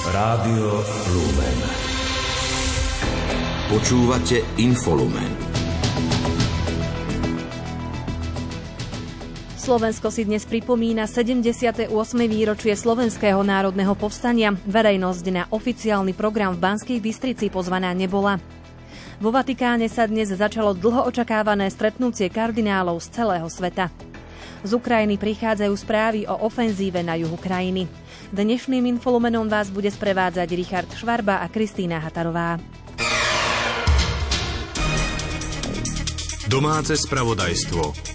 Rádio Lumen. Počúvate Infolumen. Slovensko si dnes pripomína 78. výročie Slovenského národného povstania. Verejnosť na oficiálny program v Banskej Bystrici pozvaná nebola. Vo Vatikáne sa dnes začalo dlho očakávané stretnutie kardinálov z celého sveta. Z Ukrajiny prichádzajú správy o ofenzíve na juhu krajiny. Dnešným Infolumenom vás bude sprevádzať Richard Švarba a Kristína Hatarová. Domáce spravodajstvo.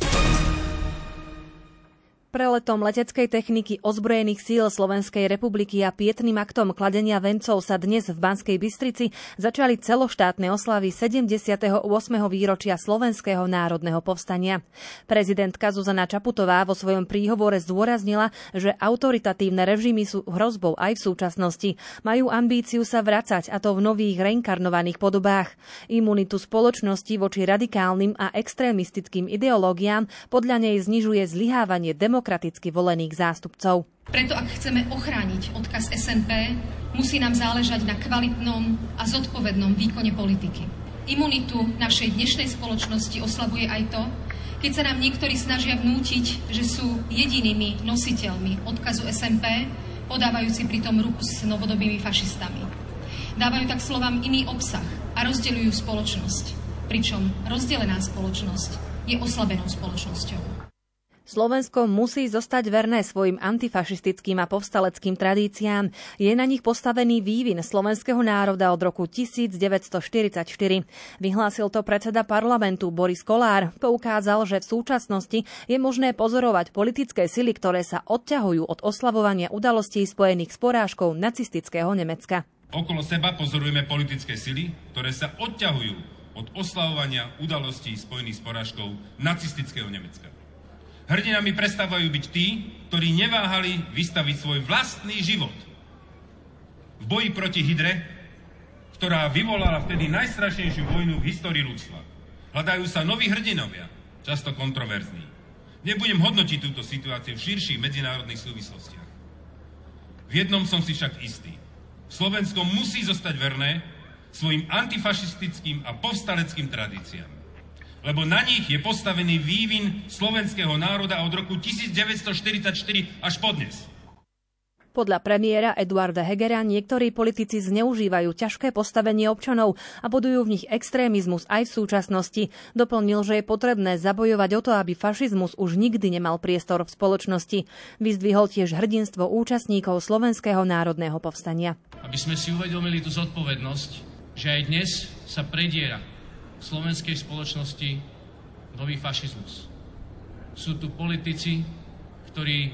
Preletom leteckej techniky ozbrojených síl Slovenskej republiky a pietným aktom kladenia vencov sa dnes v Banskej Bystrici začali celoštátne oslavy 78. výročia Slovenského národného povstania. Prezidentka Zuzana Čaputová vo svojom príhovore zdôraznila, že autoritatívne režimy sú hrozbou aj v súčasnosti. Majú ambíciu sa vracať, a to v nových reinkarnovaných podobách. Imunitu spoločnosti voči radikálnym a extrémistickým ideológiám podľa nej znižuje zlyhávanie demokraticky volených zástupcov. Preto ak chceme ochrániť odkaz SNP, musí nám záležať na kvalitnom a zodpovednom výkone politiky. Imunitu našej dnešnej spoločnosti oslabuje aj to, keď sa nám niektorí snažia vnútiť, že sú jedinými nositeľmi odkazu SNP, podávajúci pritom ruku s novodobými fašistami. Dávajú tak slovám iný obsah a rozdeľujú spoločnosť, pričom rozdelená spoločnosť je oslabenou spoločnosťou. Slovensko musí zostať verné svojim antifašistickým a povstaleckým tradíciám. Je na nich postavený vývin slovenského národa od roku 1944. Vyhlásil to predseda parlamentu Boris Kollár. Poukázal, že v súčasnosti je možné pozorovať politické sily, ktoré sa odťahujú od oslavovania udalostí spojených s porážkou nacistického Nemecka. Okolo seba pozorujeme politické sily, ktoré sa odťahujú od oslavovania udalostí spojených s porážkou nacistického Nemecka. Hrdinami prestávajú byť tí, ktorí neváhali vystaviť svoj vlastný život v boji proti hydre, ktorá vyvolala vtedy najstrašnejšiu vojnu v histórii ľudstva. Hľadajú sa noví hrdinovia, často kontroverzní. Nebudem hodnotiť túto situáciu v širších medzinárodných súvislostiach. V jednom som si však istý. Slovensko musí zostať verné svojim antifašistickým a povstaleckým tradíciám. Lebo na nich je postavený vývin slovenského národa od roku 1944 až podnes. Podľa premiéra Eduarda Hegera niektorí politici zneužívajú ťažké postavenie občanov a budujú v nich extrémizmus aj v súčasnosti. Doplnil, že je potrebné zabojovať o to, aby fašizmus už nikdy nemal priestor v spoločnosti. Vyzdvihol tiež hrdinstvo účastníkov Slovenského národného povstania. Aby sme si uvedomili tú zodpovednosť, že aj dnes sa prediera v slovenskej spoločnosti nový fašizmus. Sú tu politici, ktorí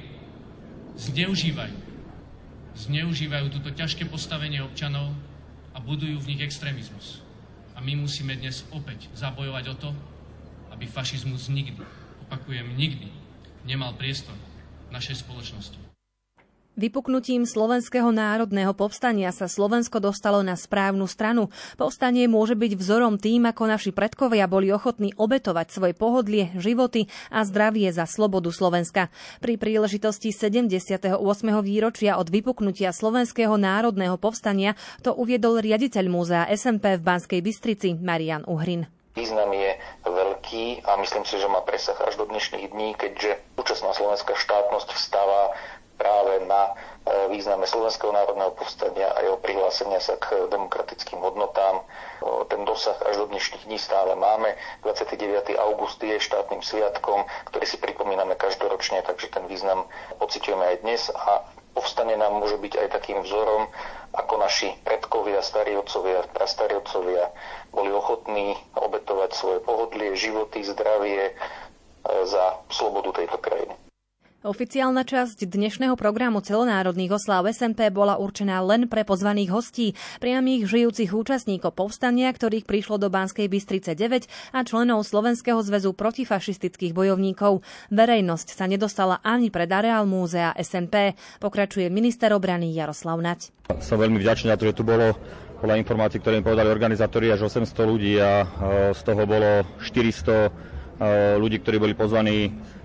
zneužívajú túto ťažké postavenie občanov a budujú v nich extrémizmus. A my musíme dnes opäť zabojovať o to, aby fašizmus nikdy, opakujem nikdy, nemal priestor v našej spoločnosti. Vypuknutím Slovenského národného povstania sa Slovensko dostalo na správnu stranu. Povstanie môže byť vzorom tým, ako naši predkovia boli ochotní obetovať svoje pohodlie, životy a zdravie za slobodu Slovenska. Pri príležitosti 78. výročia od vypuknutia Slovenského národného povstania to uviedol riaditeľ múzea SNP v Banskej Bystrici Marian Uhrin. Význam je veľký a myslím si, že má presah až do dnešných dní, keďže súčasná slovenská štátnosť vstáva práve na význame Slovenského národného povstania a jeho prihlásenia sa k demokratickým hodnotám. Ten dosah až do dnešných dní stále máme. 29. august je štátnym sviatkom, ktorý si pripomíname každoročne, takže ten význam pociťujeme aj dnes a povstanie nám môže byť aj takým vzorom, ako naši predkovia, starí otcovia, prastarí otcovia boli ochotní obetovať svoje pohodlie, životy, zdravie za slobodu tejto krajiny. Oficiálna časť dnešného programu celonárodných osláv SNP bola určená len pre pozvaných hostí, priamých žijúcich účastníkov povstania, ktorých prišlo do Banskej Bystrice 9 a členov Slovenského zväzu protifašistických bojovníkov. Verejnosť sa nedostala ani pred areál múzea SNP, pokračuje minister obrany Jaroslav Naď. Som veľmi vďačný za to, že tu bolo podľa informácií, ktoré mi povedali organizátori, až 800 ľudí a z toho bolo 400 ľudí, ktorí boli pozvaní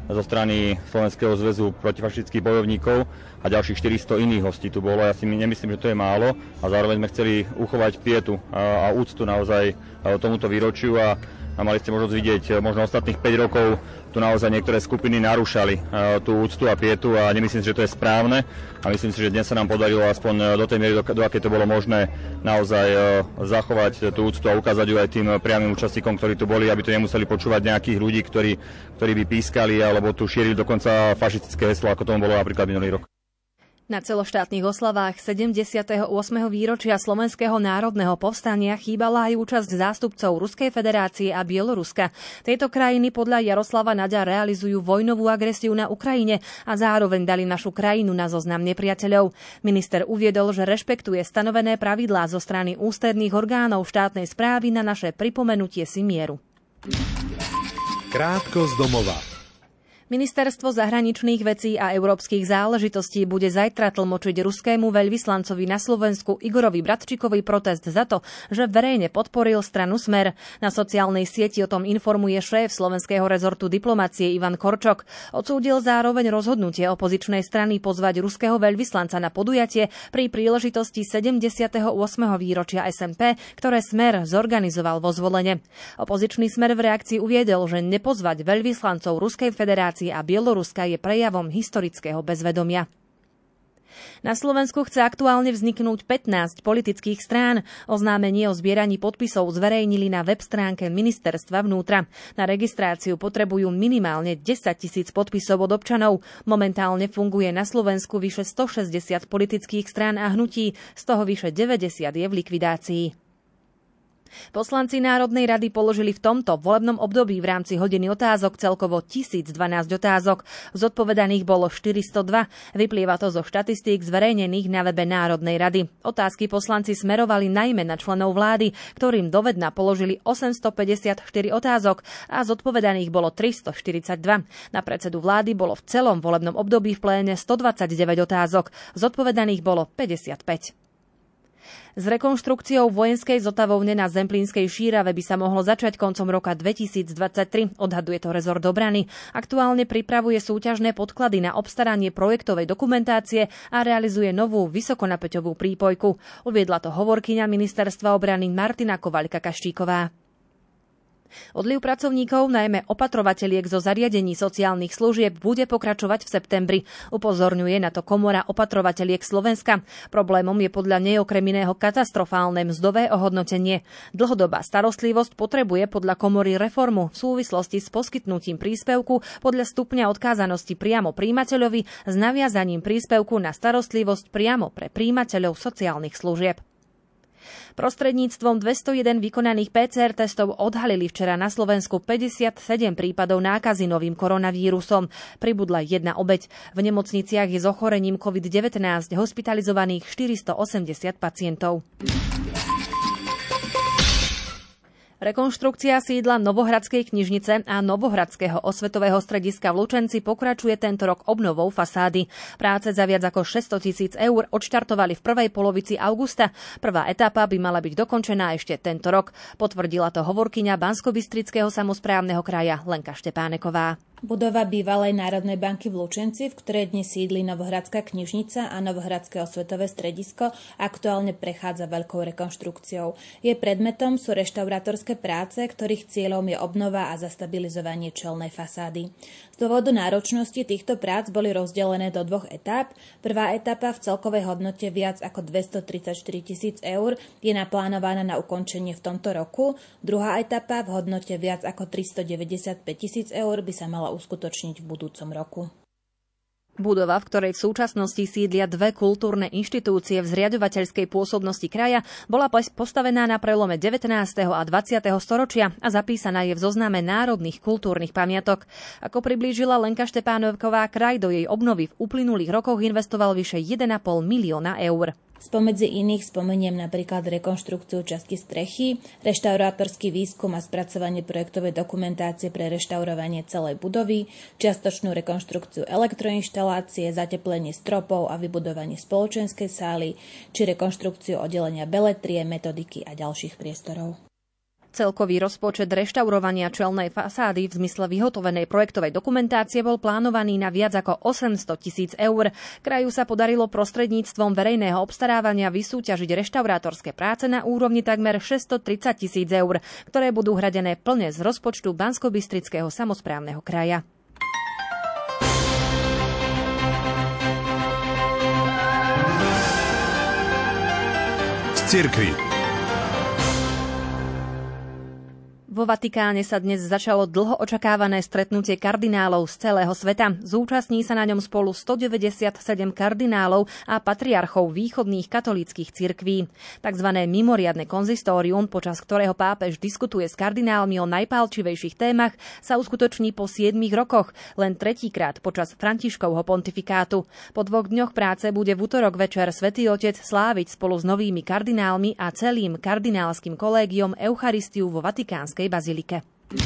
zo strany Slovenského zväzu protifašistických bojovníkov a ďalších 400 iných hostí tu bolo. Ja si nemyslím, že to je málo a zároveň sme chceli uchovať pietu a úctu naozaj tomuto výročiu a mali ste možnosť vidieť, možno ostatných 5 rokov tu naozaj niektoré skupiny narúšali tú úctu a pietu a nemyslím si, že to je správne a myslím si, že dnes sa nám podarilo aspoň do tej miery, do akej to bolo možné, naozaj zachovať tú úctu a ukázať ju aj tým priamym účastníkom, ktorí tu boli, aby tu nemuseli počúvať nejakých ľudí, ktorí by pískali alebo tu šírili dokonca fašistické heslá, ako tomu bolo napríklad minulý rok. Na celoštátnych oslavách 78. výročia Slovenského národného povstania chýbala aj účasť zástupcov Ruskej federácie a Bieloruska. Tieto krajiny podľa Jaroslava Naďa realizujú vojnovú agresiu na Ukrajine a zároveň dali našu krajinu na zoznam nepriateľov. Minister uviedol, že rešpektuje stanovené pravidlá zo strany ústredných orgánov štátnej správy na naše pripomenutie si mieru. Krátko z domova. Ministerstvo zahraničných vecí a európskych záležitostí bude zajtra tlmočiť ruskému veľvyslancovi na Slovensku Igorovi Bratčíkovi protest za to, že verejne podporil stranu Smer. Na sociálnej sieti o tom informuje šéf slovenského rezortu diplomacie Ivan Korčok. Odsúdil zároveň rozhodnutie opozičnej strany pozvať ruského veľvyslanca na podujatie pri príležitosti 78. výročia SNP, ktoré Smer zorganizoval vo Zvolene. Opozičný Smer v reakcii uviedol, že nepozvať veľvyslancov Ruskej federácie a Bieloruska je prejavom historického bezvedomia. Na Slovensku chce aktuálne vzniknúť 15 politických strán. Oznámenie o zbieraní podpisov zverejnili na web stránke Ministerstva vnútra. Na registráciu potrebujú minimálne 10 000 podpisov od občanov. Momentálne funguje na Slovensku vyše 160 politických strán a hnutí, z toho vyše 90 je v likvidácii. Poslanci Národnej rady položili v tomto volebnom období v rámci hodiny otázok celkovo 1012 otázok. Zodpovedaných bolo 402. Vyplýva to zo štatistík zverejnených na webe Národnej rady. Otázky poslanci smerovali najmä na členov vlády, ktorým dovedna položili 854 otázok a zodpovedaných bolo 342. Na predsedu vlády bolo v celom volebnom období v pléne 129 otázok. Zodpovedaných bolo 55. S rekonštrukciou vojenskej zotavovne na Zemplínskej Šírave by sa mohlo začať koncom roka 2023, odhaduje to rezort obrany. Aktuálne pripravuje súťažné podklady na obstaranie projektovej dokumentácie a realizuje novú vysokonapäťovú prípojku. Uviedla to hovorkyňa Ministerstva obrany Martina Kovaľka-Kaštíková. Odliv pracovníkov, najmä opatrovateliek zo zariadení sociálnych služieb, bude pokračovať v septembri. Upozorňuje na to Komora opatrovateliek Slovenska. Problémom je podľa nej okrem iného katastrofálne mzdové ohodnotenie. Dlhodobá starostlivosť potrebuje podľa Komory reformu v súvislosti s poskytnutím príspevku podľa stupňa odkázanosti priamo prijímateľovi s naviazaním príspevku na starostlivosť priamo pre prijímateľov sociálnych služieb. Prostredníctvom 201 vykonaných PCR testov odhalili včera na Slovensku 57 prípadov nákazy novým koronavírusom. Pribudla jedna obeť. V nemocniciach je s ochorením COVID-19 hospitalizovaných 480 pacientov. Rekonštrukcia sídla Novohradskej knižnice a Novohradského osvetového strediska v Lučenci pokračuje tento rok obnovou fasády. Práce za viac ako 600 000 eur odštartovali v prvej polovici augusta. Prvá etapa by mala byť dokončená ešte tento rok. Potvrdila to hovorkyňa Banskobystrického samosprávneho kraja Lenka Štepáneková. Budova bývalej Národnej banky v Lučenci, v ktorej dnes sídli Novohradská knižnica a Novohradské osvetové stredisko, aktuálne prechádza veľkou rekonštrukciou. Jej predmetom sú reštaurátorské práce, ktorých cieľom je obnova a zastabilizovanie čelnej fasády. Z dôvodu náročnosti týchto prác boli rozdelené do dvoch etáp. Prvá etapa v celkovej hodnote viac ako 234 000 eur je naplánovaná na ukončenie v tomto roku. Druhá etapa v hodnote viac ako 395 000 eur by sa mala uskutočniť v budúcom roku. Budova, v ktorej v súčasnosti sídlia dve kultúrne inštitúcie v zriaďovateľskej pôsobnosti kraja, bola postavená na prelome 19. a 20. storočia a zapísaná je v zozname národných kultúrnych pamiatok. Ako priblížila Lenka Štepáneková, kraj do jej obnovy v uplynulých rokoch investoval vyše 1,5 milióna eur. Spomedzi iných spomeniem napríklad rekonštrukciu časti strechy, reštaurátorský výskum a spracovanie projektovej dokumentácie pre reštaurovanie celej budovy, čiastočnú rekonštrukciu elektroinštalácie, zateplenie stropov a vybudovanie spoločenskej sály, či rekonštrukciu oddelenia beletrie, metodiky a ďalších priestorov. Celkový rozpočet reštaurovania čelnej fasády v zmysle vyhotovenej projektovej dokumentácie bol plánovaný na viac ako 800 000 eur. Kraju sa podarilo prostredníctvom verejného obstarávania vysúťažiť reštaurátorské práce na úrovni takmer 630 000 eur, ktoré budú hradené plne z rozpočtu Banskobystrického samosprávneho kraja. Z cirkvi. Vo Vatikáne sa dnes začalo dlho očakávané stretnutie kardinálov z celého sveta. Zúčastní sa na ňom spolu 197 kardinálov a patriarchov východných katolíckych cirkví. Takzvané mimoriadne konzistórium, počas ktorého pápež diskutuje s kardinálmi o najpálčivejších témach, sa uskutoční po 7 rokoch, len tretíkrát počas Františkovho pontifikátu. Po 2 dňoch práce bude v utorok večer Svätý Otec sláviť spolu s novými kardinálmi a celým kardinálskym kolégiom Eucharistiu vo Vatikánskej bazilike.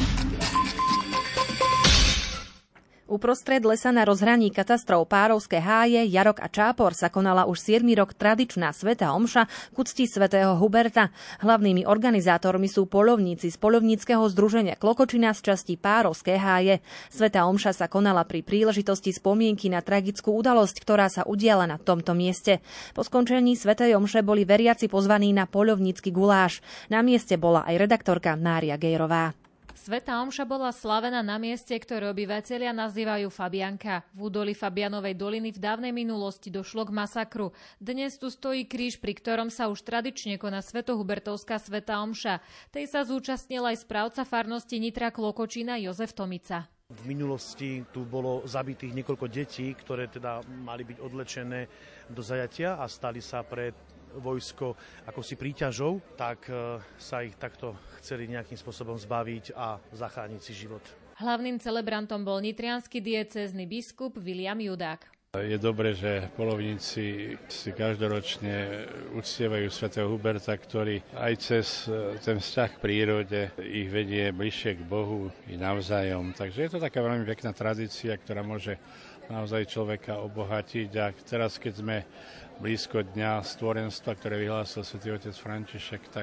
Uprostred lesa na rozhraní katastrov Párovské háje, Jarok a Čápor sa konala už 7 rok tradičná svätá omša k úcti svätého Huberta. Hlavnými organizátormi sú poľovníci z poľovníckeho združenia Klokočina z časti Párovské háje. Svätá omša sa konala pri príležitosti spomienky na tragickú udalosť, ktorá sa udiala na tomto mieste. Po skončení svätej omše boli veriaci pozvaní na poľovnícky guláš. Na mieste bola aj redaktorka Mária Gejrová. Svätá omša bola slavená na mieste, ktoré obyvatelia nazývajú Fabianka. V údolí Fabianovej doliny v dávnej minulosti došlo k masakru. Dnes tu stojí kríž, pri ktorom sa už tradične koná svetohubertovská svätá omša. Tej sa zúčastnil aj správca farnosti Nitra Klokočina Jozef Tomica. V minulosti tu bolo zabitých niekoľko detí, ktoré teda mali byť odlečené do zajatia a stali sa pre vojsko ako si príťažou, tak sa ich takto chceli nejakým spôsobom zbaviť a zachrániť si život. Hlavným celebrantom bol nitriansky diecézny biskup Viliam Judák. Je dobré, že poľovníci si každoročne uctievajú svätého Huberta, ktorý aj cez ten vzťah k prírode ich vedie bližšie k Bohu i navzájom. Takže je to taká veľmi pekná tradícia, ktorá môže naozaj človeka obohatiť. A teraz, keď sme blízko dňa stvorenstva, ktoré vyhlásil svätý otec František, tak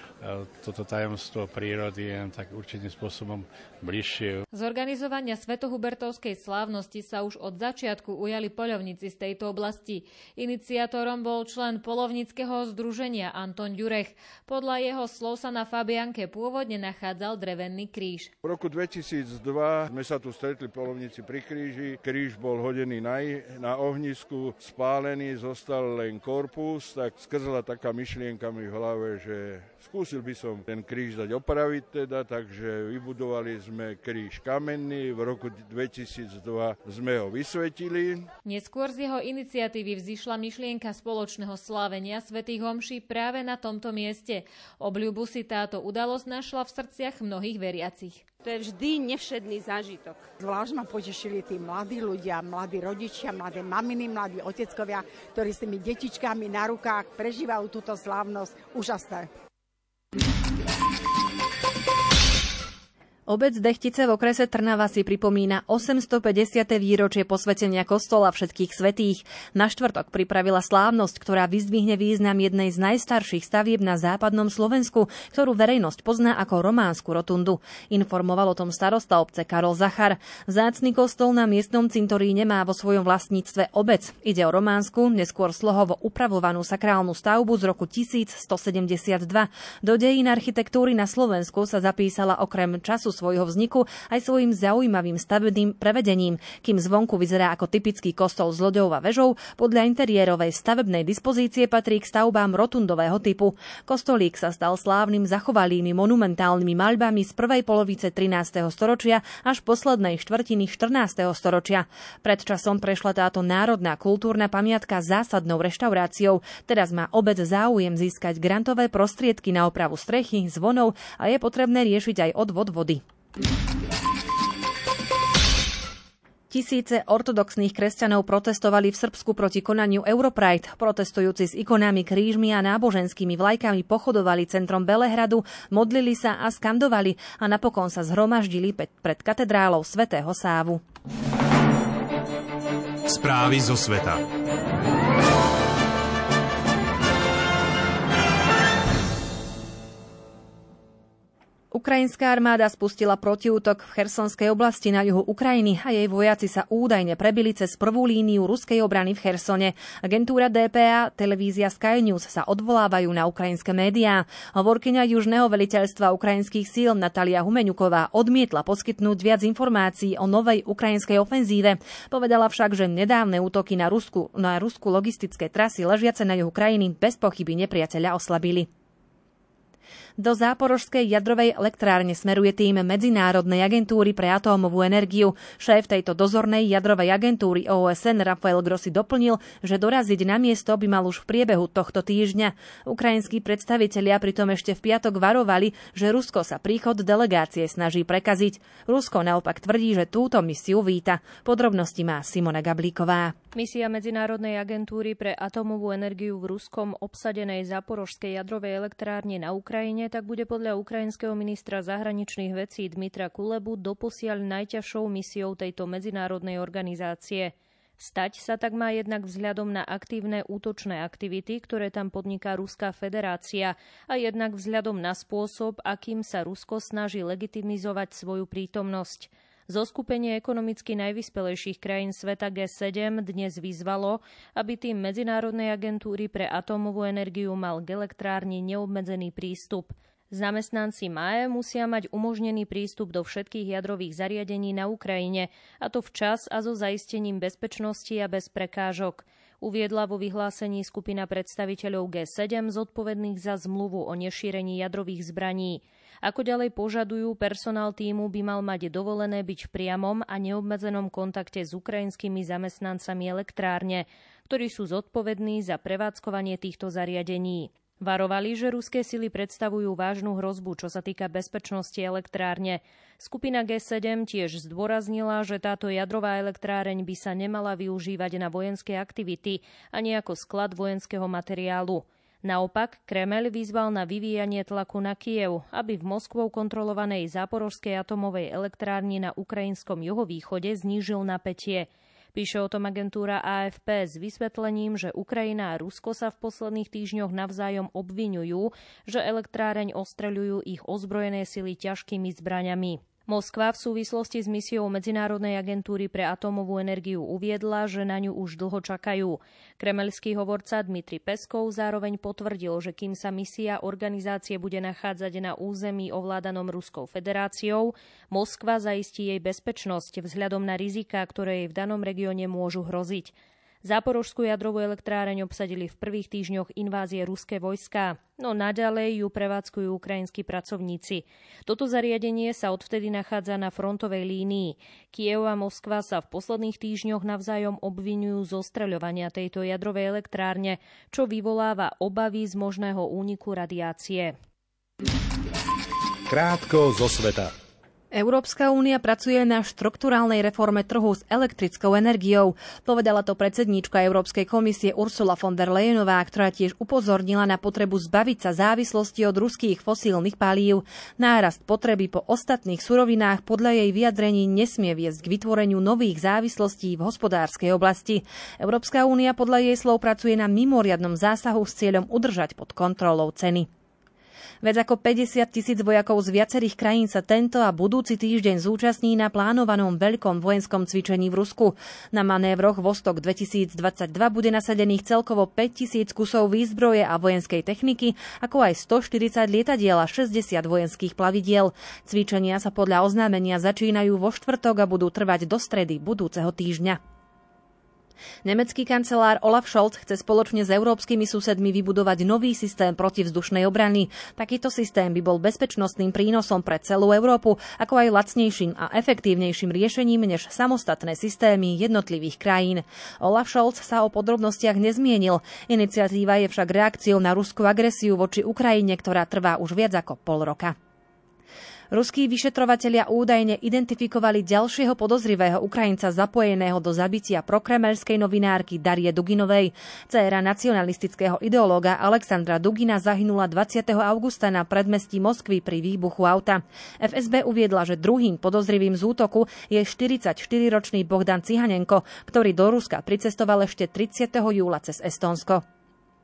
toto tajomstvo prírody je tak určitým spôsobom bližšie. Z organizovania svetohubertovskej slávnosti sa už od začiatku ujali poľovníci z tejto oblasti. Iniciátorom bol člen poľovníckeho združenia Anton Ďurech. Podľa jeho slov sa na Fabianke pôvodne nachádzal drevený kríž. V roku 2002 sme sa tu stretli poľovníci pri kríži. Kríž bol hodený na ohnisku, spálený, zostal len korpus, tak skrzla taká myšlienka mi v hlave, že skúsil by som ten kríž dať opraviť teda, takže vybudovali sme kríž kamenný, v roku 2002 sme ho vysvetili. Neskôr z jeho iniciatívy vzišla myšlienka spoločného slávenia svätých omší práve na tomto mieste. Obľubu si táto udalosť našla v srdciach mnohých veriacich. To je vždy nevšedný zážitok. Zvlášť ma potešili tí mladí ľudia, mladí rodičia, mladé maminy, mladí oteckovia, ktorí s tými detičkami na rukách prežívajú túto slávnosť. Úžasné. Obec Dechtice v okrese Trnava si pripomína 850. výročie posvätenia kostola Všetkých svätých. Na štvrtok pripravila slávnosť, ktorá vyzdvihne význam jednej z najstarších stavieb na západnom Slovensku, ktorú verejnosť pozná ako Románsku rotundu. Informoval o tom starosta obce Karol Zachar. Vzácny kostol na miestnom cintoríne má vo svojom vlastníctve obec. Ide o románsku, neskôr slohovo upravovanú sakrálnu stavbu z roku 1172. Do dejín architektúry na Slovensku sa zapísala okrem času svojho vzniku aj svojím zaujímavým stavebným prevedením. Kým zvonku vyzerá ako typický kostol s loďou a vežou, podľa interiérovej stavebnej dispozície patrí k stavbám rotundového typu. Kostolík sa stal slávnym zachovalými monumentálnymi maľbami z prvej polovice 13. storočia až poslednej štvrtiny 14. storočia. Pred časom prešla táto národná kultúrna pamiatka zásadnou reštauráciou. Teraz má obec záujem získať grantové prostriedky na opravu strechy, zvonov a je potrebné riešiť aj odvod vody. Tisíce ortodoxných kresťanov protestovali v Srbsku proti konaniu Europride. Protestujúci s ikonami, krížmi a náboženskými vlajkami pochodovali centrom Belehradu, modlili sa a skandovali a napokon sa zhromaždili pred katedrálou svätého Sávu. Správy zo sveta. Ukrajinská armáda spustila protiútok v Chersonskej oblasti na juhu Ukrajiny a jej vojaci sa údajne prebili cez prvú líniu ruskej obrany v Chersone. Agentúra DPA, televízia Sky News sa odvolávajú na ukrajinské médiá. Hovorkyňa južného veliteľstva ukrajinských síl Natalia Humeňuková odmietla poskytnúť viac informácií o novej ukrajinskej ofenzíve. Povedala však, že nedávne útoky na Rusku logistické trasy ležiace na juhu krajiny bez pochyby nepriateľa oslabili. Do záporožskej jadrovej elektrárne smeruje tým Medzinárodnej agentúry pre atómovú energiu. Šéf tejto dozornej jadrovej agentúry OSN Rafael Grossi doplnil, že doraziť na miesto by mal už v priebehu tohto týždňa. Ukrajinskí predstavitelia pritom ešte v piatok varovali, že Rusko sa príchod delegácie snaží prekaziť. Rusko naopak tvrdí, že túto misiu víta. Podrobnosti má Simona Gablíková. Misia Medzinárodnej agentúry pre atómovú energiu v ruskom obsadenej záporožskej jadrovej elektrárne na Ukrajine tak bude podľa ukrajinského ministra zahraničných vecí Dmitra Kulebu doposiaľ najťažšou misiou tejto medzinárodnej organizácie. Stať sa tak má jednak vzhľadom na aktívne útočné aktivity, ktoré tam podniká Ruská federácia, a jednak vzhľadom na spôsob, akým sa Rusko snaží legitimizovať svoju prítomnosť. Zoskupenie ekonomicky najvyspelejších krajín sveta G7 dnes vyzvalo, aby tým Medzinárodnej agentúry pre atómovú energiu mal k elektrárni neobmedzený prístup. Zamestnanci MAE musia mať umožnený prístup do všetkých jadrových zariadení na Ukrajine, a to včas a so zaistením bezpečnosti a bez prekážok. Uviedla vo vyhlásení skupina predstaviteľov G7 zodpovedných za zmluvu o nešírení jadrových zbraní. Ako ďalej požadujú, personál tímu by mal mať dovolené byť v priamom a neobmedzenom kontakte s ukrajinskými zamestnancami elektrárne, ktorí sú zodpovední za prevádzkovanie týchto zariadení. Varovali, že ruské sily predstavujú vážnu hrozbu, čo sa týka bezpečnosti elektrárne. Skupina G7 tiež zdôraznila, že táto jadrová elektráreň by sa nemala využívať na vojenské aktivity ani ako sklad vojenského materiálu. Naopak, Kremeľ vyzval na vyvíjanie tlaku na Kyjev, aby v Moskvou kontrolovanej záporožskej atomovej elektrárni na ukrajinskom juhovýchode znížil napätie. Píše o tom agentúra AFP s vysvetlením, že Ukrajina a Rusko sa v posledných týždňoch navzájom obviňujú, že elektráreň ostreľujú ich ozbrojené sily ťažkými zbraňami. Moskva v súvislosti s misiou Medzinárodnej agentúry pre atómovú energiu uviedla, že na ňu už dlho čakajú. Kremeľský hovorca Dmitri Peskov zároveň potvrdil, že kým sa misia organizácie bude nachádzať na území ovládanom Ruskou federáciou, Moskva zaistí jej bezpečnosť vzhľadom na riziká, ktoré jej v danom regióne môžu hroziť. Záporožskú jadrovú elektráreň obsadili v prvých týždňoch invázie ruské vojská, no naďalej ju prevádzkujú ukrajinskí pracovníci. Toto zariadenie sa odvtedy nachádza na frontovej línii. Kyjev a Moskva sa v posledných týždňoch navzájom obviňujú zo streľovania tejto jadrovej elektrárne, čo vyvoláva obavy z možného úniku radiácie. Krátko zo sveta. Európska únia pracuje na štrukturálnej reforme trhu s elektrickou energiou. Povedala to predsedníčka Európskej komisie Ursula von der Leyenová, ktorá tiež upozornila na potrebu zbaviť sa závislosti od ruských fosílnych palív. Nárast potreby po ostatných surovinách podľa jej vyjadrení nesmie viesť k vytvoreniu nových závislostí v hospodárskej oblasti. Európska únia podľa jej slov pracuje na mimoriadnom zásahu s cieľom udržať pod kontrolou ceny. Viac ako 50 000 vojakov z viacerých krajín sa tento a budúci týždeň zúčastní na plánovanom veľkom vojenskom cvičení v Rusku. Na manévroch Vostok 2022 bude nasadených celkovo 5 000 kusov výzbroje a vojenskej techniky, ako aj 140 lietadiel a 60 vojenských plavidiel. Cvičenia sa podľa oznámenia začínajú vo štvrtok a budú trvať do stredy budúceho týždňa. Nemecký kancelár Olaf Scholz chce spoločne s európskymi susedmi vybudovať nový systém protivzdušnej obrany. Takýto systém by bol bezpečnostným prínosom pre celú Európu, ako aj lacnejším a efektívnejším riešením než samostatné systémy jednotlivých krajín. Olaf Scholz sa o podrobnostiach nezmienil. Iniciatíva je však reakciou na ruskú agresiu voči Ukrajine, ktorá trvá už viac ako pol roka. Ruskí vyšetrovatelia údajne identifikovali ďalšieho podozrivého Ukrajinca zapojeného do zabitia prokremeľskej novinárky Darie Duginovej. Dcéra nacionalistického ideológa Alexandra Dugina zahynula 20. augusta na predmestí Moskvy pri výbuchu auta. FSB uviedla, že druhým podozrivým z útoku je 44-ročný Bohdan Cihanenko, ktorý do Ruska pricestoval ešte 30. júla cez Estónsko.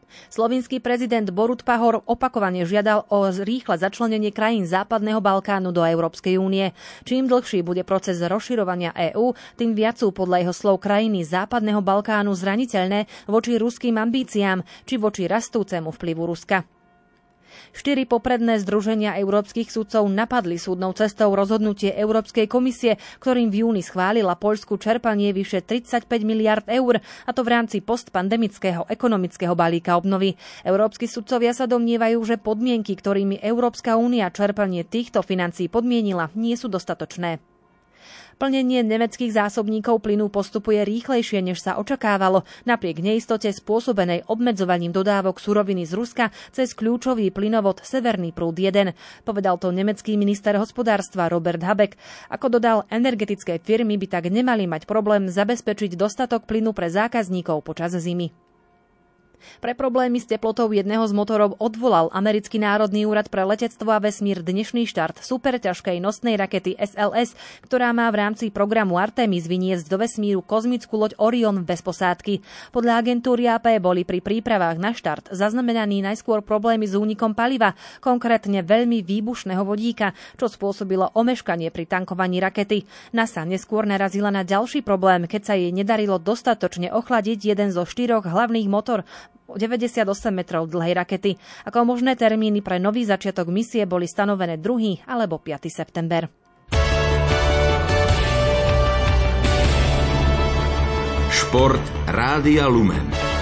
Slovinský prezident Borut Pahor opakovane žiadal o rýchle začlenenie krajín Západného Balkánu do Európskej únie. Čím dlhší bude proces rozširovania EÚ, tým viac sú podľa jeho slov krajiny Západného Balkánu zraniteľné voči ruským ambíciám či voči rastúcemu vplyvu Ruska. 4 popredné združenia európskych sudcov napadli súdnou cestou rozhodnutie Európskej komisie, ktorým v júni schválila Poľsku čerpanie vyše 35 miliard eur, a to v rámci postpandemického ekonomického balíka obnovy. Európski sudcovia sa domnievajú, že podmienky, ktorými Európska únia čerpanie týchto financií podmienila, nie sú dostatočné. Plnenie nemeckých zásobníkov plynu postupuje rýchlejšie, než sa očakávalo, napriek neistote spôsobenej obmedzovaním dodávok suroviny z Ruska cez kľúčový plynovod Severný prúd 1. Povedal to nemecký minister hospodárstva Robert Habeck. Ako dodal, energetické firmy by tak nemali mať problém zabezpečiť dostatok plynu pre zákazníkov počas zimy. Pre problémy s teplotou jedného z motorov odvolal Americký národný úrad pre letectvo a vesmír dnešný štart superťažkej nosnej rakety SLS, ktorá má v rámci programu Artemis vyniesť do vesmíru kozmickú loď Orion bez posádky. Podľa agentúry AP boli pri prípravách na štart zaznamenaní najskôr problémy s únikom paliva, konkrétne veľmi výbušného vodíka, čo spôsobilo omeškanie pri tankovaní rakety. NASA neskôr narazila na ďalší problém, keď sa jej nedarilo dostatočne ochladiť jeden zo 4 hlavných motor 98 metrov dlhej rakety. Ako možné termíny pre nový začiatok misie boli stanovené 2. alebo 5. september. Šport Rádia Lumen.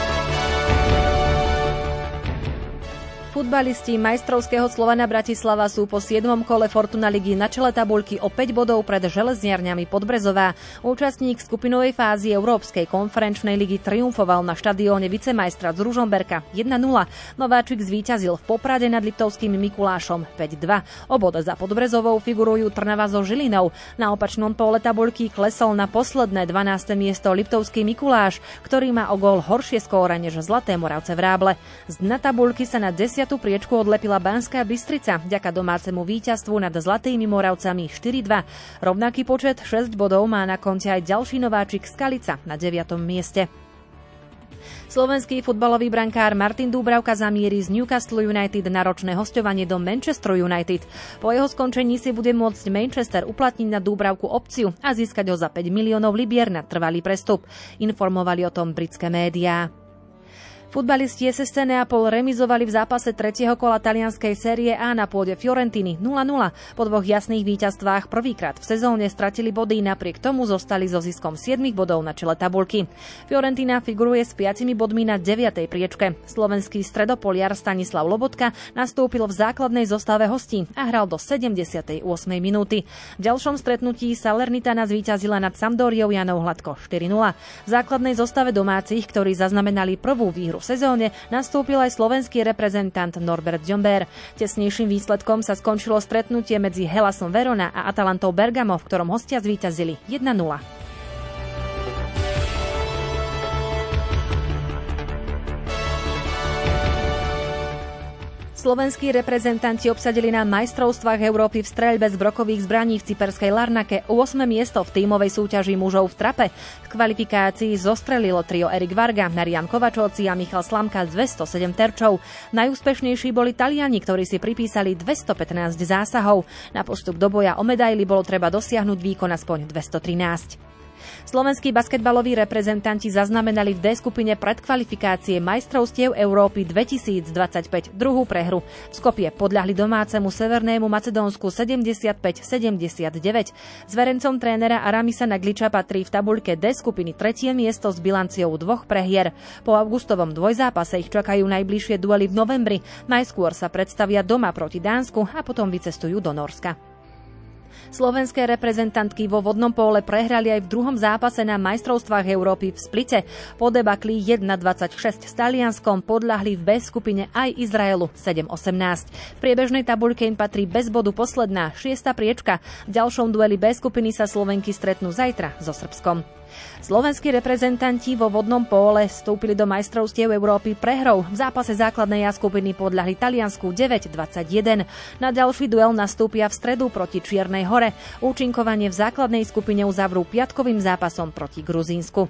Futbalisti majstrovského Slovana Bratislava sú po 7. kole Fortuna ligy na čele tabuľky o 5 bodov pred Železniarňami Podbrezová. Účastník skupinovej fázy Európskej konferenčnej ligy triumfoval na štadióne vicemajstra z Ružomberka 1-0. Nováčik zvíťazil v Poprade nad Liptovským Mikulášom 5-2. O bod za Podbrezovou figurujú Trnava so Žilinou. Na opačnom pole tabuľky klesol na posledné 12. miesto Liptovský Mikuláš, ktorý má o gól horšie skóre než Zlaté Moravce Vráble. Z dna tabuľky sa na 10. priečku odlepila Banská Bystrica vďaka domácemu víťazstvu nad Zlatými Moravcami 4-2. Rovnaký počet 6 bodov má na konte aj ďalší nováčik Skalica na 9. mieste. Slovenský futbalový brankár Martin Dúbravka zamierí z Newcastle United na ročné hosťovanie do Manchester United. Po jeho skončení si bude môcť Manchester uplatniť na Dúbravku opciu a získať ho za 5 miliónov libier na trvalý prestup. Informovali o tom britské médiá. Futbalisti SSC Neapol remizovali v zápase 3. kola talianskej série A na pôde Fiorentiny 0-0. Po 2 jasných víťazstvách prvýkrát v sezóne stratili body, napriek tomu zostali so ziskom 7 bodov na čele tabuľky. Fiorentina figuruje s 5 bodmi na 9. priečke. Slovenský stredopoliar Stanislav Lobotka nastúpil v základnej zostave hostí a hral do 78. minúty. V ďalšom stretnutí Salernitana zvíťazila nad Sampdoriou Janou Hladko 4-0. V základnej zostave domácich, ktorí zaznamenali prvú výhru v sezóne, nastúpil aj slovenský reprezentant Norbert Džomber. Tesnejším výsledkom sa skončilo stretnutie medzi Helasom Verona a Atalantou Bergamo, v ktorom hostia zvíťazili 1-0. Slovenskí reprezentanti obsadili na majstrovstvách Európy v streľbe z brokových zbraní v cyperskej Larnake 8. miesto v tímovej súťaži mužov v trape. V kvalifikácii zostrelilo trio Erik Varga, Marian Kovačovci a Michal Slamka 207 terčov. Najúspešnejší boli Taliani, ktorí si pripísali 215 zásahov. Na postup do boja o medaily bolo treba dosiahnuť výkon aspoň 213. Slovenskí basketbaloví reprezentanti zaznamenali v D skupine predkvalifikácie majstrovstiev Európy 2025 druhú prehru. V Skopje podľahli domácemu Severnému Macedónsku 75-79. Zverencom trénera Aramisa Nagliča patrí v tabuľke D skupiny 3. miesto s bilanciou 2 prehier. Po augustovom dvojzápase ich čakajú najbližšie duely v novembri. Najskôr sa predstavia doma proti Dánsku a potom vycestujú do Nórska. Slovenské reprezentantky vo vodnom póle prehrali aj v druhom zápase na majstrovstvách Európy v Splite. Po debakli 1-26 s Talianskom podľahli v B skupine aj Izraelu 7-18. V priebežnej tabuľke im patrí bez bodu posledná 6. priečka. V ďalšom dueli B skupiny sa Slovenky stretnú zajtra so Srbskom. Slovenskí reprezentanti vo vodnom póle vstúpili do majstrovstiev Európy prehrou. V zápase základnej A skupiny podľahli Taliansku 9-21. Na ďalší duel nastúpia v stredu proti Čiernej Hore. Účinkovanie v základnej skupine uzavrú piatkovým zápasom proti Gruzínsku.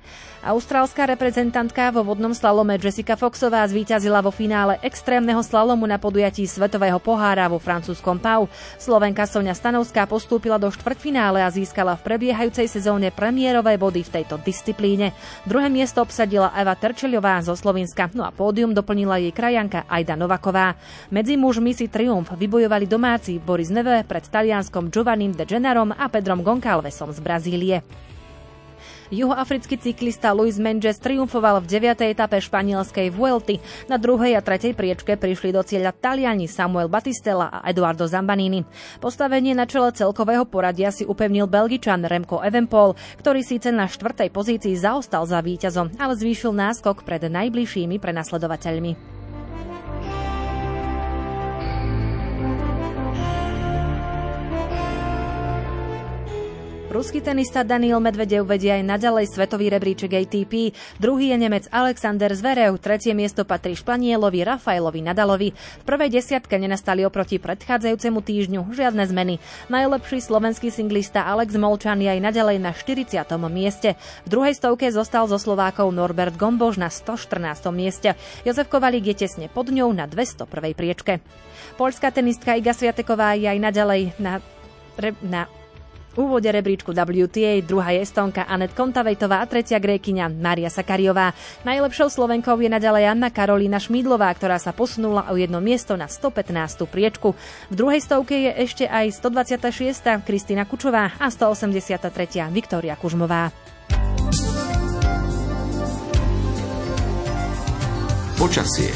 Austrálska reprezentantka vo vodnom slalome Jessica Foxová zvíťazila vo finále extrémneho slalomu na podujatí Svetového pohára vo francúzskom Pau. Slovenka Soňa Stanovská postúpila do štvrťfinále a získala v prebiehajúcej sezóne premiérové body v tejto disciplíne. Druhé miesto obsadila Eva Terčeľová zo Slovenska, no a pódium doplnila jej krajanka Ajda Novaková. Medzi mužmi si triumf vybojovali domáci Boris Neve pred Talianskom Giovannim De Gennarom a Pedrom Goncalvesom z Brazílie. Juhoafrický cyklista Luis Menges triumfoval v 9. etape španielskej Vuelty. Na 2. a 3. priečke prišli do cieľa Taliani Samuel Battistella a Eduardo Zambanini. Postavenie na čele celkového poradia si upevnil Belgičan Remco Evenepoel, ktorý síce na 4. pozícii zaostal za víťazom, ale zvýšil náskok pred najbližšími prenasledovateľmi. Ruský tenista Daniil Medvedev vedie aj naďalej svetový rebríček ATP. Druhý je Nemec Alexander Zverev, tretie miesto patrí Španielovi Rafaelovi Nadalovi. V prvej desiatke nenastali oproti predchádzajúcemu týždňu žiadne zmeny. Najlepší slovenský singlista Alex Molčan je aj naďalej na 40. mieste. V druhej stovke zostal zo Slovákov Norbert Gomboš na 114. mieste. Jozef Kovalík je tesne pod ňou na 201. priečke. Poľská tenistka Iga Swiateková je aj naďalej na úvode rebríčku WTA, druhá je Estónka Anett Kontavejtová a tretia Grékyňa Mária Sakariová. Najlepšou Slovenkou je naďalej Anna Karolína Šmídlová, ktorá sa posunula o jedno miesto na 115. priečku. V druhej stovke je ešte aj 126. Kristína Kučová a 183. Viktória Kužmová. Počasie.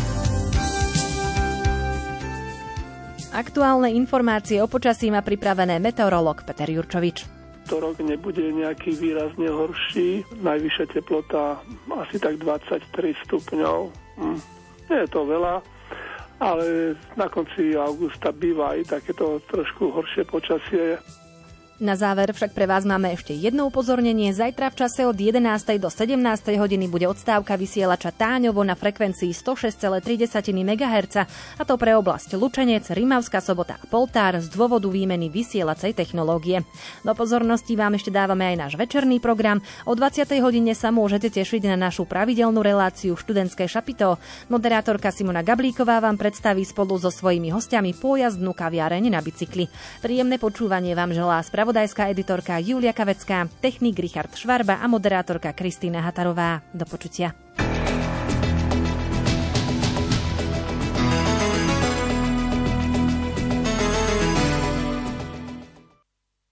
Aktuálne informácie o počasí má pripravené meteorológ Peter Jurčovič. To rok nebude nejaký výrazne horší. Najvyššia teplota asi tak 23 stupňov. Nie je to veľa, ale na konci augusta býva aj takéto trošku horšie počasie. Na záver však pre vás máme ešte jedno upozornenie. Zajtra v čase od 11. do 17. hodiny bude odstávka vysielača Táňovo na frekvencii 106,3 MHz, a to pre oblasť Lučenec, Rimavská Sobota a Poltár z dôvodu výmeny vysielacej technológie. Do pozornosti vám ešte dávame aj náš večerný program. O 20. hodine sa môžete tešiť na našu pravidelnú reláciu Študentské šapito. Moderátorka Simona Gablíková vám predstaví spolu so svojimi hostiami pôjazdnú kaviareň na bicykli. Príjemné počúvanie vám želá spravodajská editorka Julia Kavecká, technik Richard Švarba a moderátorka Kristýna Hatarová. Do počutia.